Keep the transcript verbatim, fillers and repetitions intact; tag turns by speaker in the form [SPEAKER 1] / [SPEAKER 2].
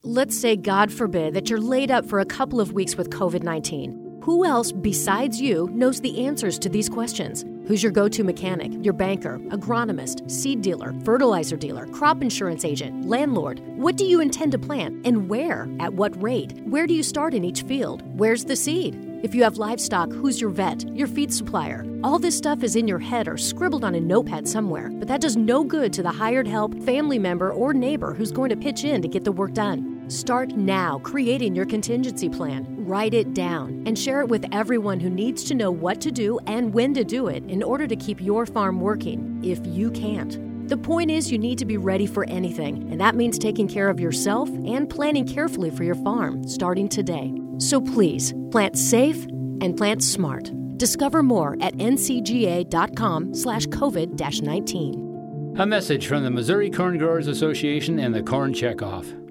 [SPEAKER 1] Let's say, God forbid, that you're laid up for a couple of weeks with covid nineteen. Who else besides you knows the answers to these questions? Who's your go-to mechanic, your banker, agronomist, seed dealer, fertilizer dealer, crop insurance agent, landlord? What do you intend to plant and where? At what rate? Where do you start in each field? Where's the seed? If you have livestock, who's your vet, your feed supplier? All this stuff is in your head or scribbled on a notepad somewhere, but that does no good to the hired help, family member, or neighbor who's going to pitch in to get the work done. Start now creating your contingency plan. Write it down and share it with everyone who needs to know what to do and when to do it in order to keep your farm working, if you can't. The point is, you need to be ready for anything, and that means taking care of yourself and planning carefully for your farm, starting today. So please, plant safe and plant smart. Discover more at ncga.com slash COVID-19.
[SPEAKER 2] A message from the Missouri Corn Growers Association and the Corn Checkoff.